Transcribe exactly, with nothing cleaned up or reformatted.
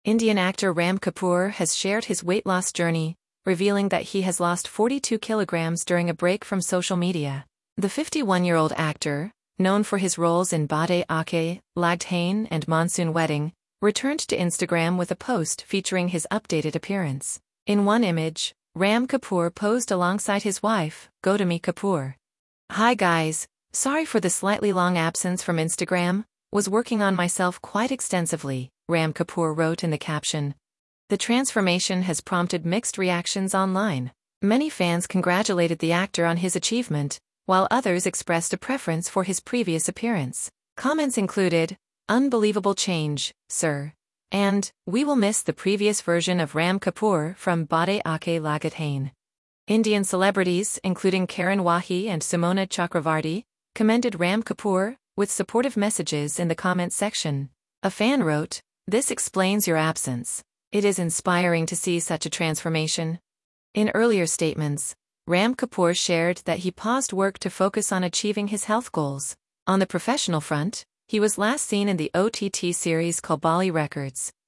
Indian actor Ram Kapoor has shared his weight loss journey, revealing that he has lost forty-two kilograms during a break from social media. The fifty-one-year-old actor, known for his roles in Baade Aake, Lagdhain and Monsoon Wedding, returned to Instagram with a post featuring his updated appearance. In one image, Ram Kapoor posed alongside his wife, Gautami Kapoor. "Hi guys, sorry for the slightly long absence from Instagram, was working on myself quite extensively," Ram Kapoor wrote in the caption. The transformation has prompted mixed reactions online. Many fans congratulated the actor on his achievement, while others expressed a preference for his previous appearance. Comments included, "Unbelievable change, sir," and "We will miss the previous version of Ram Kapoor from Baade Aake Lagdhain." Indian celebrities, including Karan Wahi and Simona Chakravarti, commended Ram Kapoor, with supportive messages in the comments section. A fan wrote, "This explains your absence. It is inspiring to see such a transformation." In earlier statements, Ram Kapoor shared that he paused work to focus on achieving his health goals. On the professional front, he was last seen in the O T T series Kalbali Records.